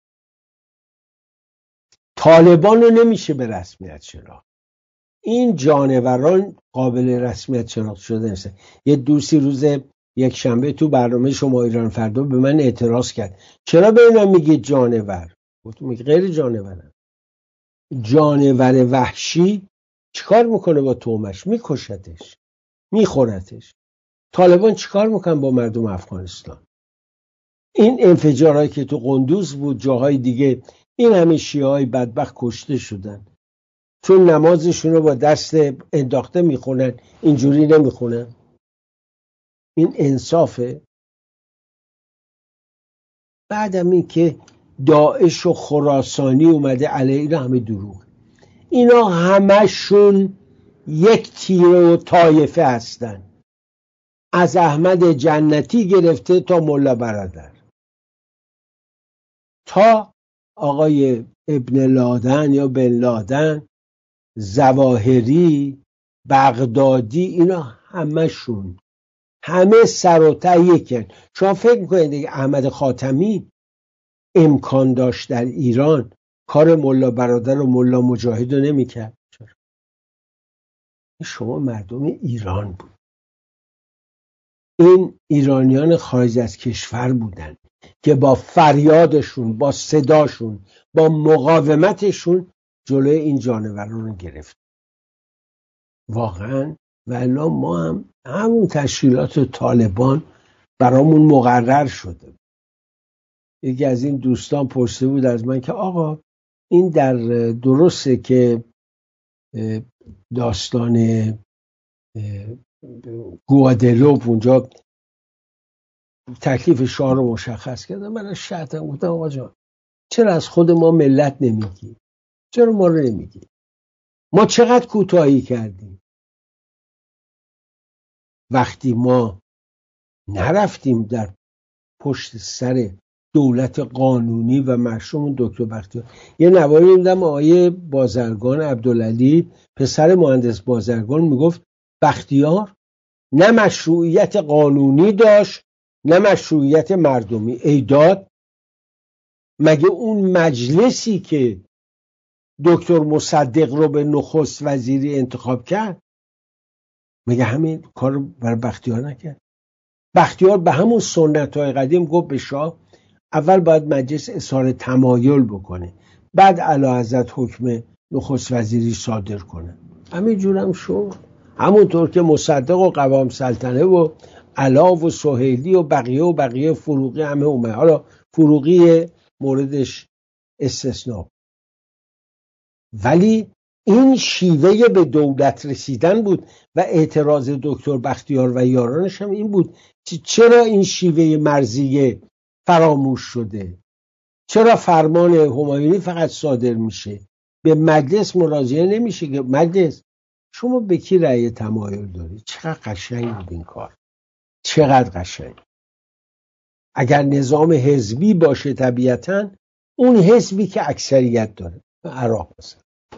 طالبان رو نمیشه به رسمیت شناخت. این جانوران قابل رسمیت شناخت شده نیستن. یه دوستی روز یک شنبه تو برنامه شما ایران فردا به من اعتراض کرد، چرا به اینا میگید جانور؟ گفتم میگه غیر جانورن. جانور وحشی چیکار میکنه با تومش؟ میکشتش، میخورتش. طالبان چیکار میکنن با مردم افغانستان؟ این انفجارهایی که تو قندوز بود، جاهای دیگه، این همه شیعه‌های بدبخت کشته شدن چون نمازشون رو با دست انداخته میخونن، اینجوری نمیخونن. این انصافه؟ بعدم این که داعش و خراسانی اومده علیه اینا همه دروغ. اینا همشون یک تیره و طایفه هستن، از احمد جنتی گرفته تا ملا برادر تا آقای ابن لادن یا بن لادن، ظواهری، بغدادی، اینا همشون همه سر و ته یکن. شما فکر میکنید دیگه احمد خاتمی امکان داشت در ایران کار ملا برادر و ملا مجاهد رو نمیکرد؟ شما مردم ایران بود. این ایرانیان خارج از کشور بودن که با فریادشون، با صداشون، با مقاومتشون جلوی این جانوران رو گرفت. واقعا والا ما هم همون تشکیلات طالبان برامون مقرر شده. یکی از این دوستان پرسیده بود از من که آقا این در درسته که داستان گوادلوپ اونجا تکلیف شاه رو مشخص کردم؟ من از شهدم گفتم آقا جان چرا از خود ما ملت نمیگی؟ چرا ما رو نمیگی؟ ما چقدر کوتاهی کردیم وقتی ما نرفتیم در پشت سر دولت قانونی و مشروع دکتر بختیار. یه نواری میدم آقای بازرگان عبدالعلی پسر مهندس بازرگان میگفت بختیار نه مشروعیت قانونی داشت نه مشروعیت مردمی. ایداد مگه اون مجلسی که دکتر مصدق رو به نخست وزیری انتخاب کرد مگه همین کار رو برای بختیار نکرد؟ بختیار به همون سنت‌های قدیم گفت به شاه اول باید مجلس اظهار تمایل بکنه، بعد اعلیحضرت حکم نخست وزیری صادر کنه. همین جور هم شد. همونطور که مصدق و قوام سلطنه و علا و سهیلی و بقیه و بقیه فروغی همه اومد. حالا فروغی موردش استثناء، ولی این شیوه به دولت رسیدن بود و اعتراض دکتر بختیار و یارانش هم این بود که چرا این شیوه مرزیه فراموش شده؟ چرا فرمان همایونی فقط صادر میشه، به مجلس مراجعه نمیشه که مجلس شما به کی رأی تمایل داری؟ چقدر قشنگ بود این کار، چقدر قشنگ. اگر نظام حزبی باشه طبیعتاً اون حزبی که اکثریت داره، عراق مثلا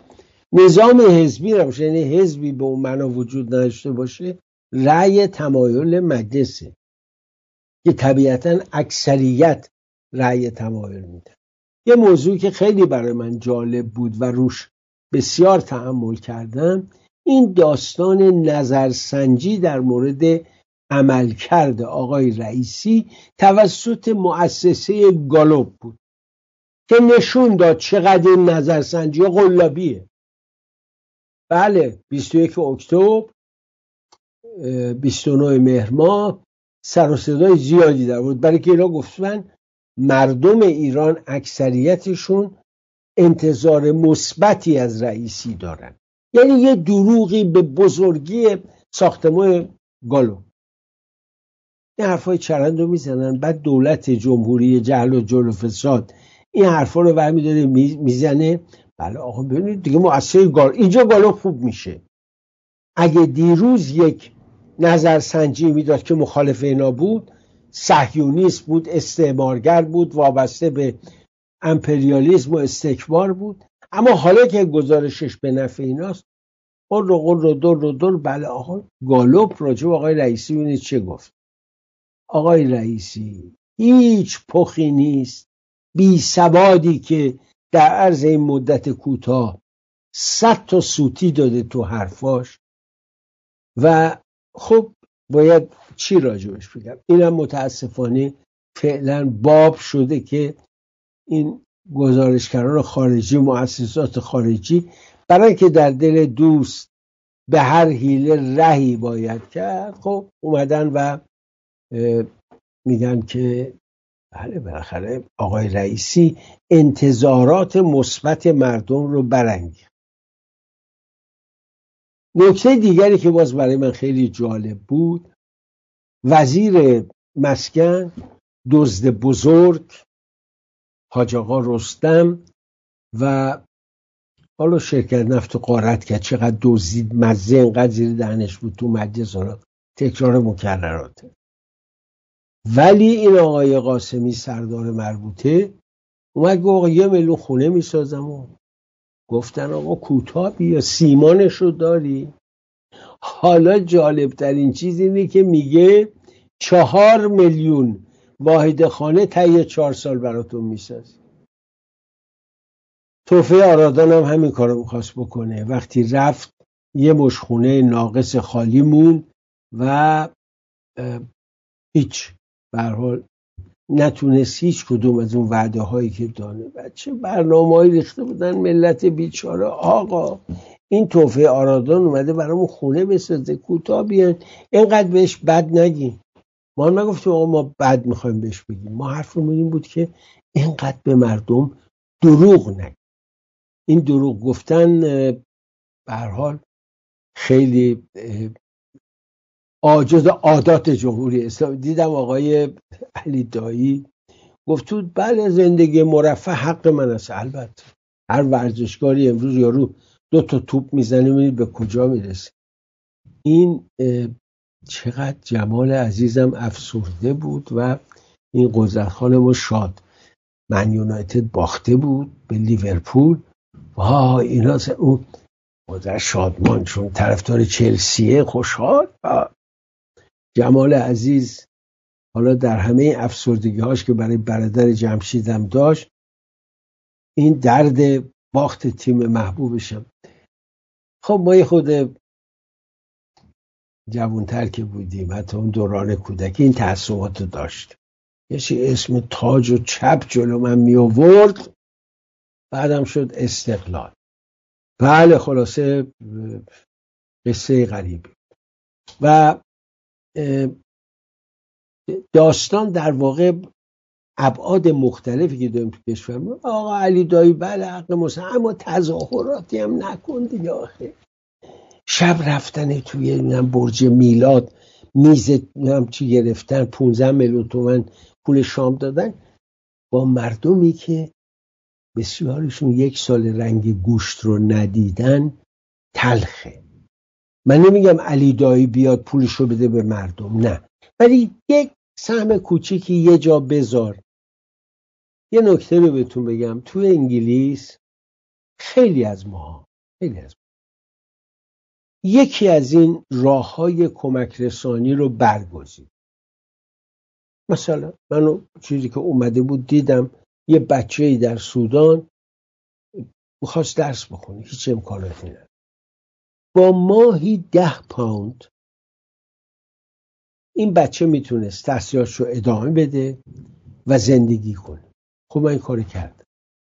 نظام حزبی نباشه، یعنی حزبی به اون معنا وجود نداشته باشه، رأی تمایل مجلسه که طبیعتاً اکثریت رأی تمایل میده. یه موضوعی که خیلی برای من جالب بود و روش بسیار تأمل کردم، این داستان نظرسنجی در مورد عملکرد آقای رئیسی توسط مؤسسه گالوب بود که نشون داد چقدر این نظرسنجی قلابیه. بله، بیست و یک اکتبر، بیست و نه مهر ماه سر و صدای زیادی در بود، برای که اینا گفتن مردم ایران اکثریتشون انتظار مثبتی از رئیسی دارن. یعنی یه دروغی به بزرگی ساختمان گالوب. این حرفای چرند رو میزنن، بعد دولت جمهوری جهل و جور و فساد این حرفا رو برمی داره میزنه. بله آقا ببینید دیگه مؤسسه گالوب اینجا گالوب خوب میشه. اگه دیروز یک نظرسنجی میداد که مخالف اینا بود، صهیونیست بود، استعمارگر بود، وابسته به امپریالیسم و استکبار بود، اما حالا که گزارشش به نفع ایناست، قر رو قر رو در رو در. بله آقا گالوب راجع به آقای رئیسی ببینید چه گفت. آقای رئیسی هیچ پخی نیست، بی سوادی که در عرض این مدت کوتاه صد تا سوتی داده تو حرفاش و خب باید چی راجبش بگم. اینم متاسفانه فعلا باب شده که این گزارشگران خارجی، مؤسسات خارجی، برای که در دل دوست به هر حیله رهی باید کرد، خب اومدن و میگن که بله بالاخره آقای رئیسی انتظارات مثبت مردم رو برانگیخت. نکته دیگری که باز برای من خیلی جالب بود، وزیر مسکن دزد بزرگ حاج آقا رستم و حالا شرکت نفت و غارت کرد، چقدر دزدید، مزه اینقدر زیر دهنش بود تو مجلس، حالا تکرار مکرراته. ولی این آقای قاسمی سردار مربوطه اومد گفت آقا یه میلیون خونه میسازم و گفتن آقا کوتاه بیا، سیمانشو داری؟ حالا جالب ترین چیز اینه که میگه چهار میلیون واحد خانه طی چهار سال براتون میسازی. توفیق آرادان هم همین کارو میخواست بکنه. وقتی رفت یه مش خونه ناقص خالی مون و هیچ به هر حال نتونست هیچ کدوم از اون وعده هایی که دانه بچه برنامه‌ای ریخته بودن ملت بیچاره. آقا این توفیق آرادان اومده برامون خونه بسازه، کوتاه بیان، اینقدر بهش بد نگیم. ما نگفتیم آقا ما بد میخوایم بهش بگیم، ما حرفمون این بود که اینقدر به مردم دروغ نگیم. این دروغ گفتن به هر حال خیلی عاجز عادات جمهوری اسلامی. دیدم آقای علی دایی گفت بله زندگی مرفه حق من است. البته هر ورزشکاری امروز یارو دو تا توپ میزنه میبینید به کجا میرسه. این چقدر جمال عزیزم افسرده بود و این قدرتخان ما شاد من یونایتد باخته بود به لیورپول. واه اینا اون قدرت شادمان چون طرفدار چلسیه خوشحال. جمال عزیز حالا در همه افسردگی هاش که برای برادر جمشیدم داشت، این درد باخت تیم محبوبشم. خب ما یه خود جوانتر که بودیم، حتی اون دوران کودکی این تعصبات داشت. یه اسم تاج و چپ جلو من می آورد، بعدم شد استقلال. بله خلاصه قصه غریبی. و داستان در واقع ابعاد مختلفی که داریم تو کشور. آقا علی دایی بله حق مسلم، اما تظاهراتی هم نکن دیگه. آخه شب رفتن توی برج میلاد میز هم چی گرفتن، پونزده میلیون تومان پول شام دادن با مردمی که بسیارشون یک سال رنگ گوشت رو ندیدن. تلخه. من نمیگم علی دایی بیاد پولشو بده به مردم، نه، ولی یک سهم کوچیکی یه جا بذار. یه نکته رو بهتون بگم، توی انگلیس خیلی از ما خیلی از یکی از این راه‌های کمک رسانی رو برگزید. مثلا منو چیزی که اومده بود دیدم یه بچه‌ای در سودان می‌خواست درس بخونه، هیچ امکاناتی نداشت. با ماهی ده پوند این بچه میتونست تحصیلاتشو ادامه بده و زندگی کنه. خب من این کاری کردم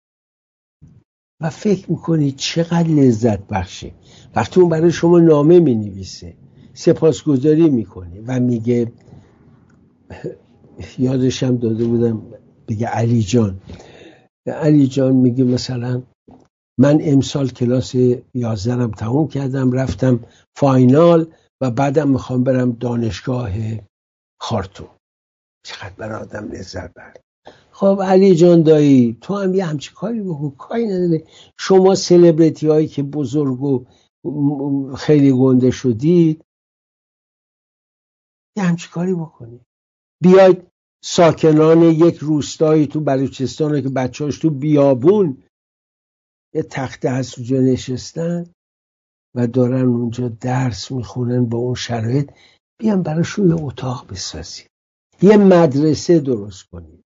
و فکر میکنی چقدر لذت بخشه وقتی اون برای شما نامه مینویسه، سپاسگزاری میکنه و میگه، یادشم داده بودم بگه علی جان علی جان میگه مثلا من امسال کلاس یازدهم تموم کردم، رفتم فاینال و بعدم میخوام برم دانشگاه خارتوم. چقدر برای آدم لذت بره. خب علی جان دایی تو هم یه همچی کاری بکن، کاری نداره. شما سلبریتی هایی که بزرگ و خیلی گنده شدید یه همچی کاری بکنید، بیاید ساکنان یک روستایی تو بلوچستان که بچه هاش تو بیابون یه تخته هست اونجا نشستن و دارن اونجا درس میخونن با اون شرایط، بیان براشون یه اتاق بسازید، یه مدرسه درست کنید.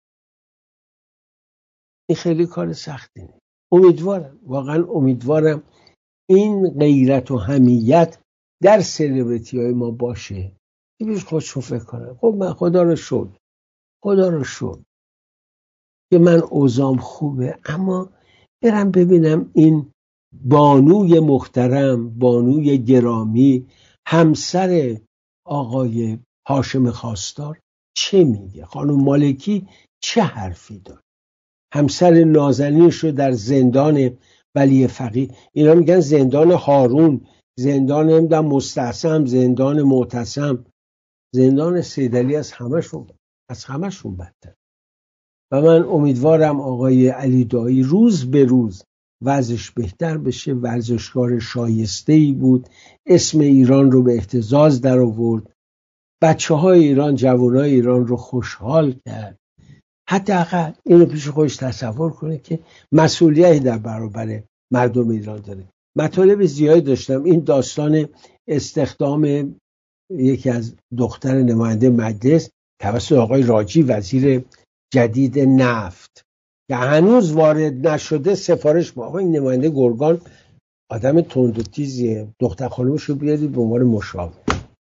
این خیلی کار سختی نیست. امیدوارم واقعا امیدوارم این غیرت و حمیت در سلبریتی های ما باشه. بیش خودشون فکر کنم خب من خدا رو شد خدا رو شد که من اوضاعم خوبه، اما برم ببینم این بانوی محترم، بانوی گرامی، همسر آقای هاشم خواستار چه میگه، خانم مالکی چه حرفی داره، همسر نازنینش رو در زندان ولی فقیه، اینا میگن زندان هارون، زندان نمیدونم مستعصم، زندان معتصم، زندان سیدعلی از همشون از همشون بدتر. و من امیدوارم آقای علی دایی روز به روز وضعش بهتر بشه. ورزشکار شایسته‌ای بود، اسم ایران رو به اهتزاز در آورد، بچه های ایران، جوانای ایران رو خوشحال کرد. حداقل اینو پیش خودش تصور کنه که مسئولیتی در برابر مردم ایران داره. مطالب زیادی داشتم. این داستان استخدام یکی از دختر نماینده مجلس توسط آقای راجی وزیر جدید نفت که هنوز وارد نشده، سفارش با آقای نماینده گرگان آدم تند و تیزیه، دختر خانومش رو بیارید به عنوان مشاور.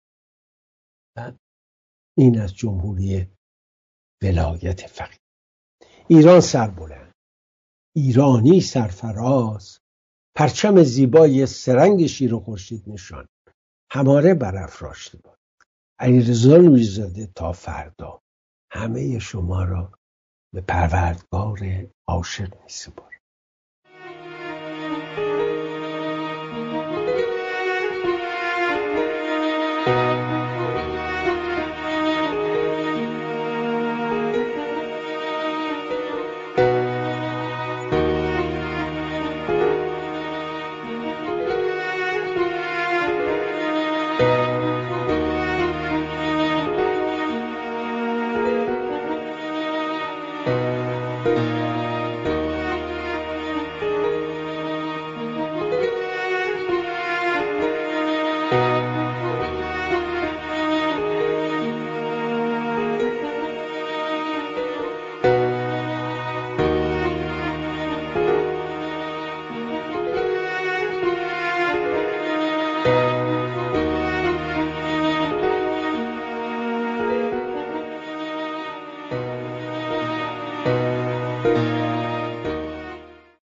این از جمهوری ولایت فقیه. ایران سربلند، ایرانی سرفراز، پرچم زیبای سرنگ شیر و خورشید نشان، هماره برافراشته باد. علیرضا نوری‌زاده تا فردا همه شما را به پروردگار عاشق می‌سپارم.